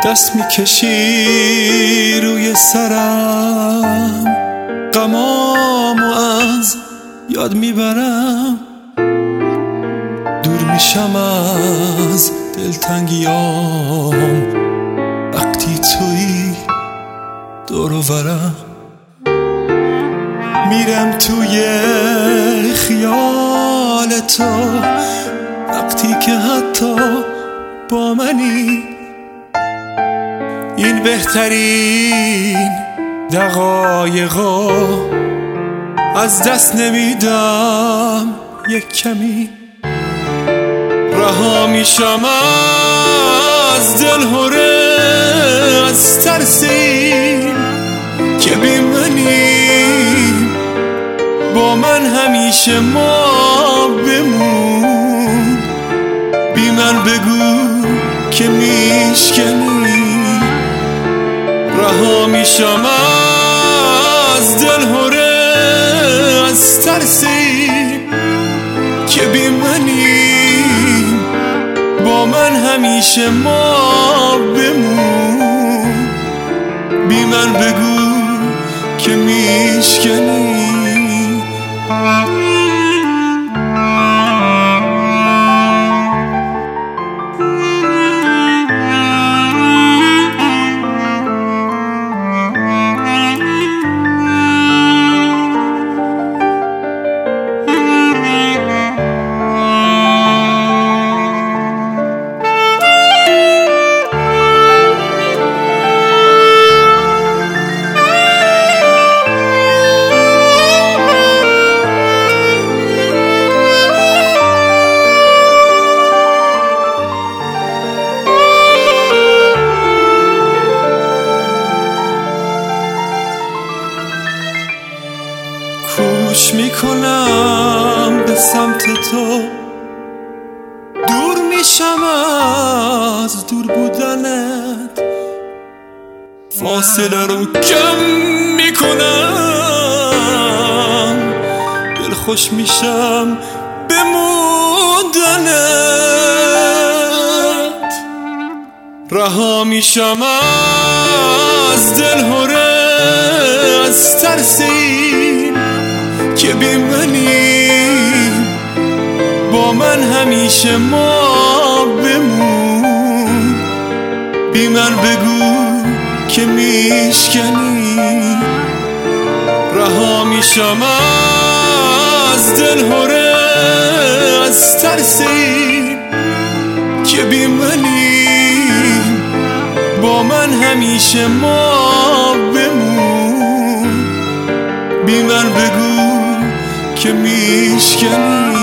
دست میکشی روی سرم، غمامو از یاد میبرم، دور میشم از دلتنگیام وقتی تویی دور و برم. میرم توی خیال تو وقتی که حتی با منی. این بهترین دقایقا از دست نمیدم یک کمی. رها میشم از دلهره، از ترس این که بی منی با من همیشه ما بمون. بی من بگو که میشکنی. رها میشم از دلهره، از ترس این که بی منی با من همیشه ما بمون. بی من بگو که میشکنی. کوش میکنم به سمت تو، دور میشم از دور بودنت، فاصله رو کم میکنم، دل خوش میشم به موندنت. رها میشم از دلهره، از ترس این که بی منی با من همیشه ما بمون. بی من بگو که میشکنی. رها میشم از دلهره، از ترس این که بی منی با من همیشه ما بمون. بی من بگو که میشکنی.